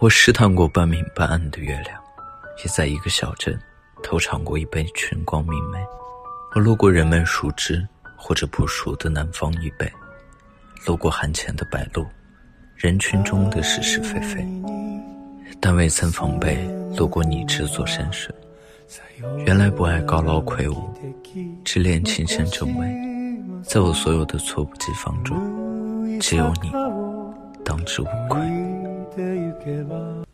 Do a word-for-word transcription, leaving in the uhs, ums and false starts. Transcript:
我试探过半明半暗的月亮，也在一个小镇偷尝过一杯春光明媚。我路过人们熟知或者不熟的南方以北，路过寒前的白鹭，人群中的是是非非，但未曾防备路过你这座山水。原来不爱高劳魁梧，只恋清深正美。在我所有的猝不及防中，只有你当之无愧。